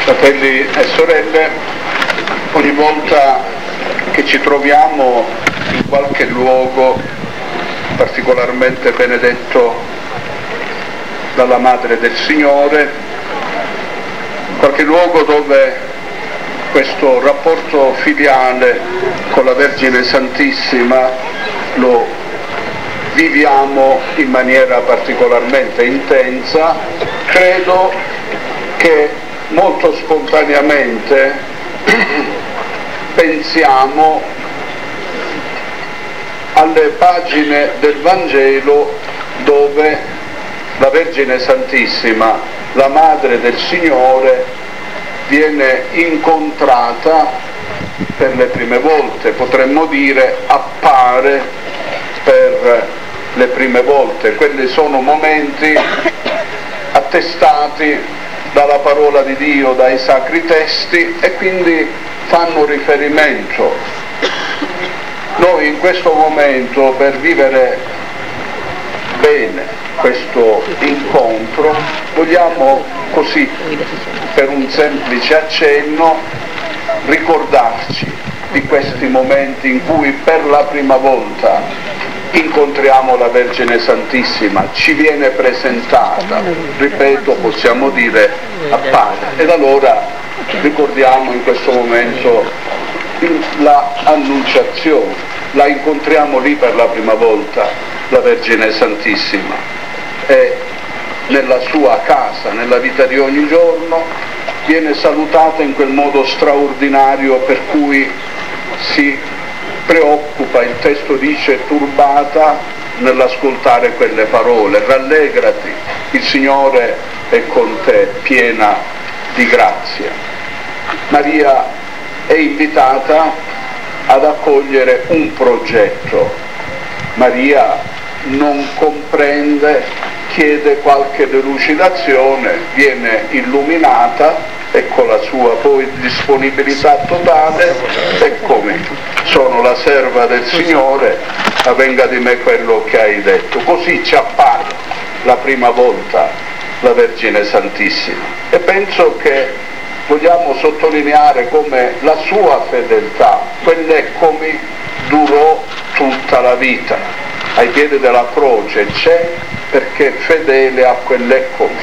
Fratelli e sorelle, ogni volta che ci troviamo in qualche luogo particolarmente benedetto dalla Madre del Signore, qualche luogo dove questo rapporto filiale con la Vergine Santissima lo viviamo in maniera particolarmente intensa, credo che molto spontaneamente pensiamo alle pagine del Vangelo dove la Vergine Santissima, la Madre del Signore, viene incontrata per le prime volte, potremmo dire appare per le prime volte. Quelli sono momenti attestati dalla parola di Dio, dai sacri testi, e quindi fanno riferimento. Noi in questo momento, per vivere bene questo incontro, vogliamo così, per un semplice accenno, ricordarci di questi momenti in cui per la prima volta incontriamo la Vergine Santissima, ci viene presentata, ripeto, possiamo dire appare, ed allora ricordiamo in questo momento la Annunciazione, la incontriamo lì per la prima volta, la Vergine Santissima, e nella sua casa, nella vita di ogni giorno, viene salutata in quel modo straordinario per cui si preoccupa, il testo dice, turbata nell'ascoltare quelle parole: rallegrati, il Signore è con te, piena di grazia. Maria è invitata ad accogliere un progetto. Maria non comprende, chiede qualche delucidazione, viene illuminata, ecco la sua poi disponibilità totale: eccomi, sono la serva del Signore, avvenga di me quello che hai detto. Così ci appare la prima volta la Vergine Santissima, e penso che vogliamo sottolineare come la sua fedeltà, quell'eccomi, durò tutta la vita. Ai piedi della croce c'è perché fedele a quell'eccomi.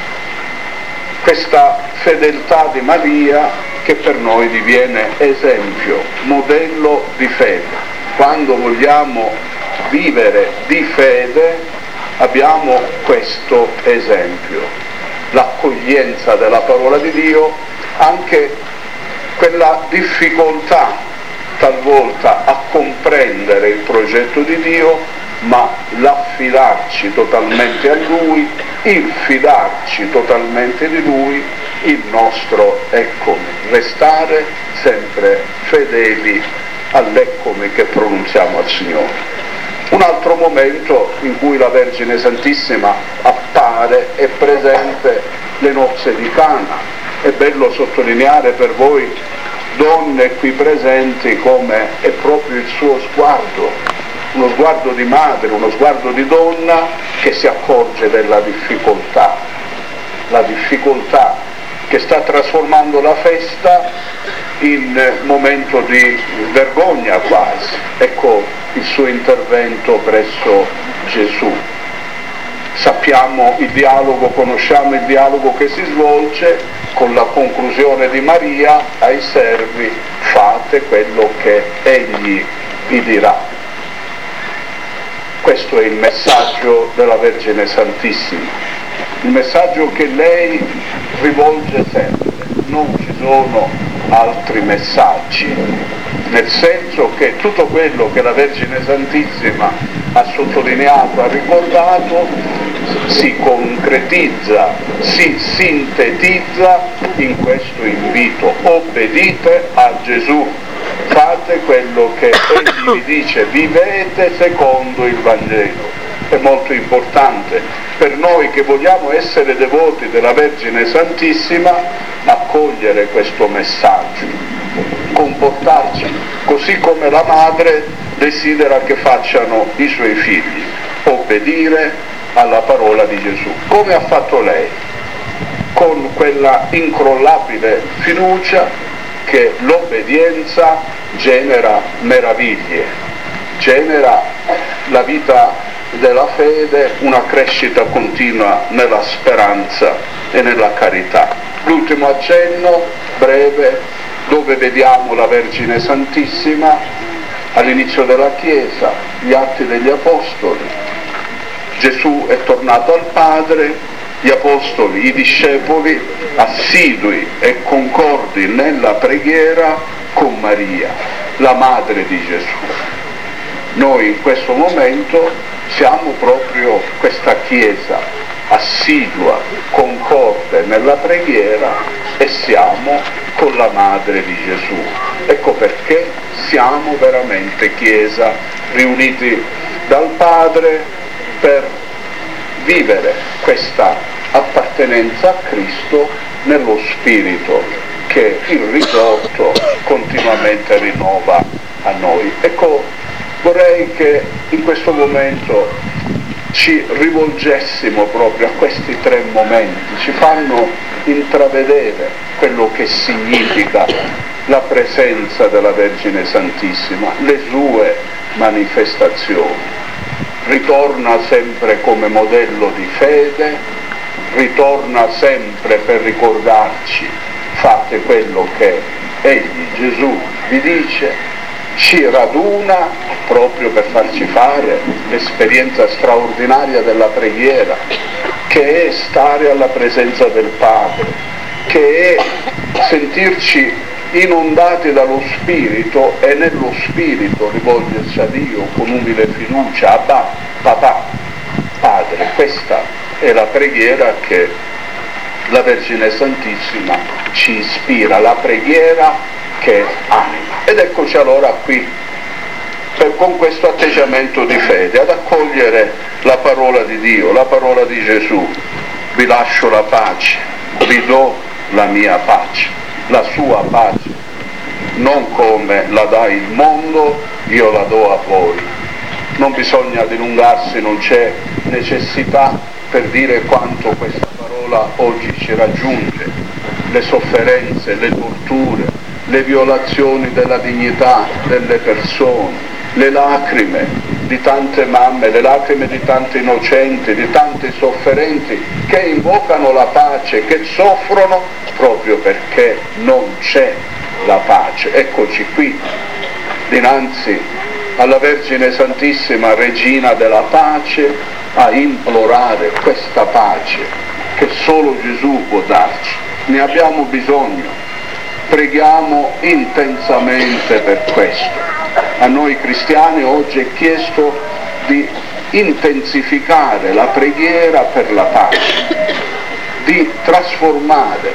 Questa fedeltà di Maria che per noi diviene esempio, modello di fede. Quando vogliamo vivere di fede abbiamo questo esempio, l'accoglienza della parola di Dio, anche quella difficoltà talvolta a comprendere il progetto di Dio, ma l'affidarci totalmente a Lui, il fidarci totalmente di Lui, il nostro eccomi, restare sempre fedeli all'eccomi che pronunziamo al Signore. Un altro momento in cui la Vergine Santissima appare è presente le nozze di Cana. È bello sottolineare per voi donne qui presenti come è proprio il suo sguardo, uno sguardo di madre, uno sguardo di donna che si accorge della difficoltà, la difficoltà che sta trasformando la festa in momento di vergogna quasi. Ecco il suo intervento presso Gesù. Sappiamo il dialogo, conosciamo il dialogo che si svolge con la conclusione di Maria ai servi: fate quello che egli vi dirà. Questo è il messaggio della Vergine Santissima, il messaggio che lei rivolge sempre. Non ci sono altri messaggi, nel senso che tutto quello che la Vergine Santissima ha sottolineato, ha ricordato, si concretizza, si sintetizza in questo invito: obbedite a Gesù, fate quello che egli vi dice, vivete secondo il Vangelo. È molto importante per noi che vogliamo essere devoti della Vergine Santissima accogliere questo messaggio, comportarci così come la madre desidera che facciano i suoi figli, obbedire alla parola di Gesù, come ha fatto lei. con quella incrollabile fiducia che l'obbedienza genera meraviglie, genera la vita della fede, una crescita continua nella speranza e nella carità. L'ultimo accenno breve, dove vediamo la Vergine Santissima all'inizio della Chiesa, gli Atti degli Apostoli. Gesù è tornato al Padre, gli Apostoli, i discepoli, assidui e concordi nella preghiera con Maria, la madre di Gesù. Noi in questo momento siamo proprio questa Chiesa assidua, concorde nella preghiera e siamo con la madre di Gesù. Ecco perché siamo veramente Chiesa, riuniti dal Padre per vivere questa appartenenza a Cristo nello Spirito che il risorto continuamente rinnova a noi. Ecco, vorrei che in questo momento ci rivolgessimo proprio a questi tre momenti, ci fanno intravedere quello che significa la presenza della Vergine Santissima, le sue manifestazioni. Ritorna sempre come modello di fede, ritorna sempre per ricordarci: fate quello che Egli, Gesù, vi dice, ci raduna proprio per farci fare l'esperienza straordinaria della preghiera, che è stare alla presenza del Padre, che è sentirci inondati dallo Spirito e nello Spirito rivolgersi a Dio con umile fiducia: Abba, papà, Padre. Questa è la preghiera che la Vergine Santissima ci ispira, la preghiera che è anima. Ed eccoci allora qui, con questo atteggiamento di fede, ad accogliere la parola di Dio, la parola di Gesù. Vi lascio la pace, vi do la mia pace, la sua pace, non come la dà il mondo, io la do a voi. Non bisogna dilungarsi, non c'è necessità per dire quanto questa parola oggi ci raggiunge, le sofferenze, le torture, le violazioni della dignità delle persone, le lacrime di tante mamme, le lacrime di tanti innocenti, di tanti sofferenti che invocano la pace, che soffrono proprio perché non c'è la pace. Eccoci qui dinanzi alla Vergine Santissima, Regina della pace, a implorare questa pace che solo Gesù può darci. Ne abbiamo bisogno. Preghiamo intensamente per questo. A noi cristiani oggi è chiesto di intensificare la preghiera per la pace, di trasformare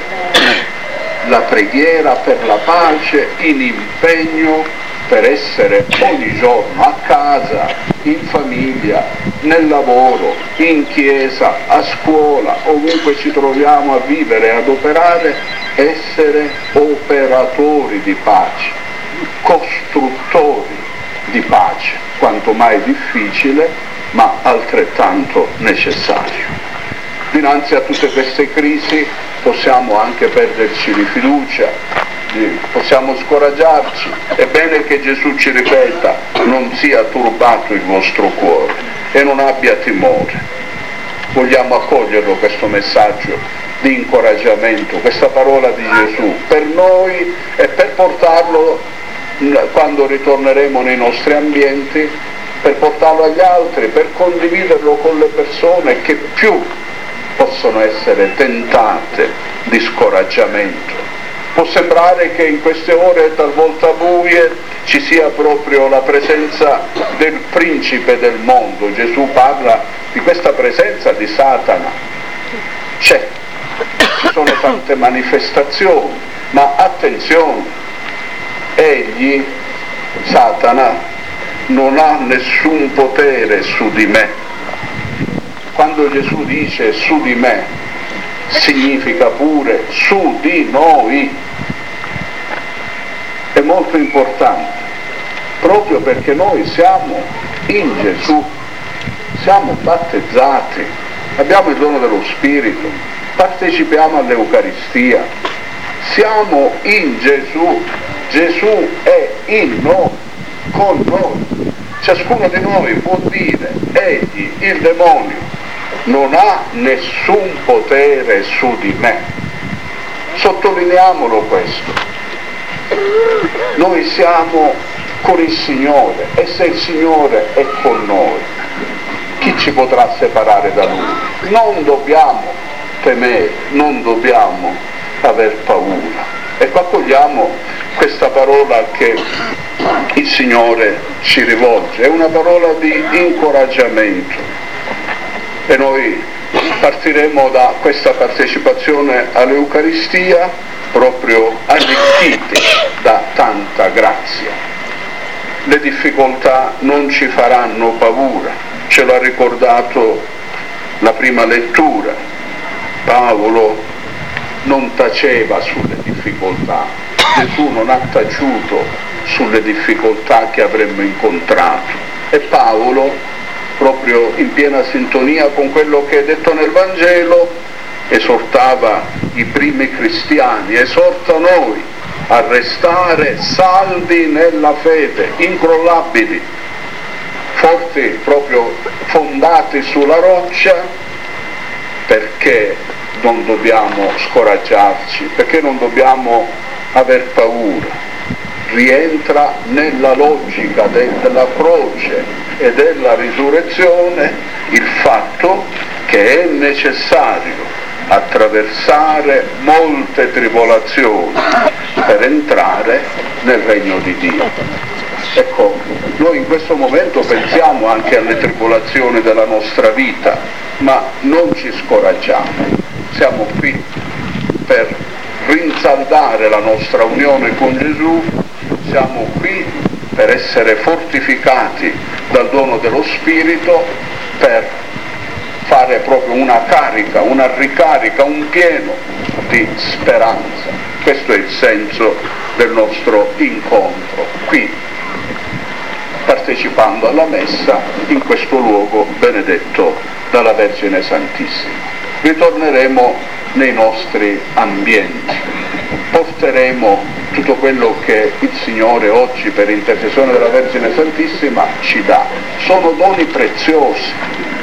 la preghiera per la pace in impegno per essere ogni giorno a casa, in famiglia, nel lavoro, in chiesa, a scuola, ovunque ci troviamo a vivere e ad operare, essere operatori di pace, costruttori di pace, quanto mai difficile, ma altrettanto necessario. Dinanzi a tutte queste crisi possiamo anche perderci di fiducia, possiamo scoraggiarci. È bene che Gesù ci ripeta: non sia turbato il vostro cuore e non abbia timore. Vogliamo accoglierlo questo messaggio di incoraggiamento, questa parola di Gesù per noi e per portarlo quando ritorneremo nei nostri ambienti, per portarlo agli altri, per condividerlo con le persone che più possono essere tentate di scoraggiamento. Può sembrare che in queste ore talvolta buie ci sia proprio la presenza del principe del mondo. Gesù parla di questa presenza di Satana. C'è, ci sono tante manifestazioni, ma attenzione, egli, Satana, non ha nessun potere su di me. Quando Gesù dice su di me, significa pure su di noi. È molto importante, proprio perché noi siamo in Gesù, siamo battezzati, abbiamo il dono dello Spirito, partecipiamo all'Eucaristia, siamo in Gesù, Gesù è in noi, con noi. Ciascuno di noi può dire: egli, il demonio, non ha nessun potere su di me. Sottolineiamolo questo. Noi siamo con il Signore, e se il Signore è con noi, chi ci potrà separare da Lui? Non dobbiamo temere, non dobbiamo aver paura. Ecco, accogliamo questa parola che il Signore ci rivolge, è una parola di incoraggiamento, e noi partiremo da questa partecipazione all'Eucaristia proprio arricchiti da tanta grazia. Le difficoltà non ci faranno paura, ce l'ha ricordato la prima lettura. Paolo non taceva sulle difficoltà, Gesù non ha taciuto sulle difficoltà che avremmo incontrato, e Paolo, proprio in piena sintonia con quello che è detto nel Vangelo, esortava i primi cristiani, esorta noi a restare saldi nella fede, incrollabili, forti, proprio fondati sulla roccia, perché non dobbiamo scoraggiarci, perché non dobbiamo aver paura. Rientra nella logica della croce e della risurrezione il fatto che è necessario attraversare molte tribolazioni per entrare nel regno di Dio. Ecco, noi in questo momento pensiamo anche alle tribolazioni della nostra vita, ma non ci scoraggiamo. Siamo qui per rinsaldare la nostra unione con Gesù, siamo qui per essere fortificati dal dono dello Spirito, per fare proprio una carica, una ricarica, un pieno di speranza. Questo è il senso del nostro incontro qui, partecipando alla messa in questo luogo benedetto dalla Vergine Santissima. Ritorneremo nei nostri ambienti, porteremo tutto quello che il Signore oggi per intercessione della Vergine Santissima ci dà. Sono doni preziosi,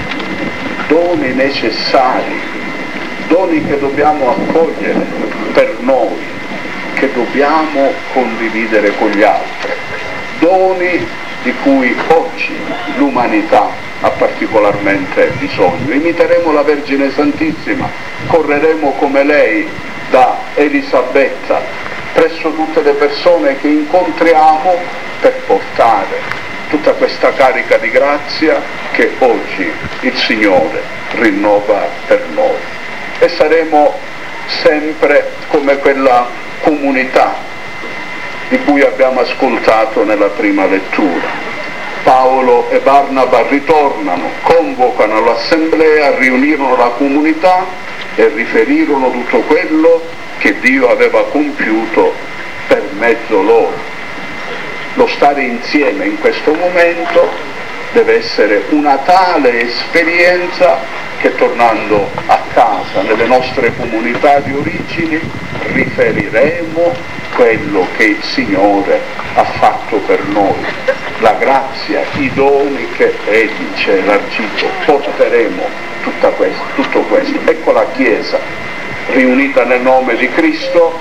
doni necessari, doni che dobbiamo accogliere per noi, che dobbiamo condividere con gli altri, doni di cui oggi l'umanità ha particolarmente bisogno. Imiteremo la Vergine Santissima, correremo come lei da Elisabetta presso tutte le persone che incontriamo per portare tutta questa carica di grazia che oggi il Signore rinnova per noi. E saremo sempre come quella comunità di cui abbiamo ascoltato nella prima lettura. Paolo e Barnaba ritornano, convocano l'assemblea, riunirono la comunità e riferirono tutto quello che Dio aveva compiuto per mezzo loro. Lo stare insieme in questo momento deve essere una tale esperienza che, tornando a casa, nelle nostre comunità di origini, riferiremo quello che il Signore ha fatto per noi, la grazia, i doni che Egli ci ha elargito. Porteremo tutto questo. Ecco la Chiesa riunita nel nome di Cristo,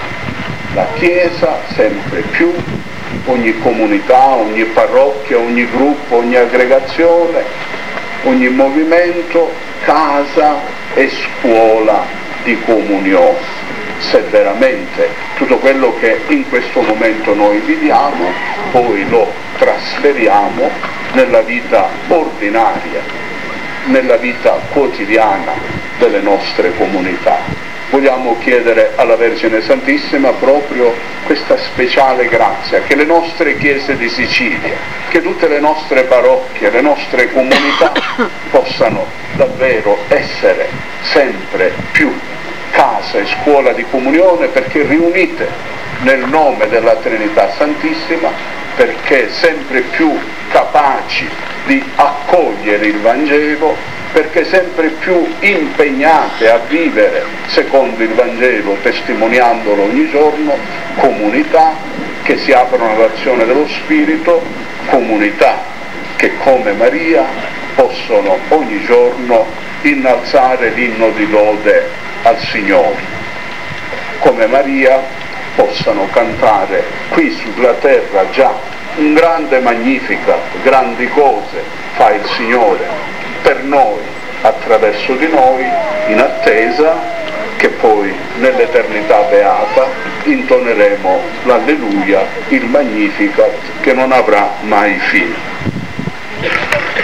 la Chiesa sempre più, ogni comunità, ogni parrocchia, ogni gruppo, ogni aggregazione, ogni movimento, casa e scuola di comunione. Se veramente tutto quello che in questo momento noi viviamo poi lo trasferiamo nella vita ordinaria, nella vita quotidiana delle nostre comunità. Vogliamo chiedere alla Vergine Santissima proprio questa speciale grazia, che le nostre chiese di Sicilia, che tutte le nostre parrocchie, le nostre comunità possano davvero essere sempre più casa e scuola di comunione, perché riunite nel nome della Trinità Santissima, perché sempre più capaci di accogliere il Vangelo, perché sempre più impegnate a vivere secondo il Vangelo, testimoniandolo ogni giorno, comunità che si aprono all'azione dello Spirito, comunità che come Maria possono ogni giorno innalzare l'inno di lode al Signore, come Maria possano cantare qui sulla terra già un grande Magnificat, grandi cose fa il Signore per noi, attraverso di noi, in attesa che poi nell'eternità beata intoneremo l'Alleluia, il Magnificat che non avrà mai fine.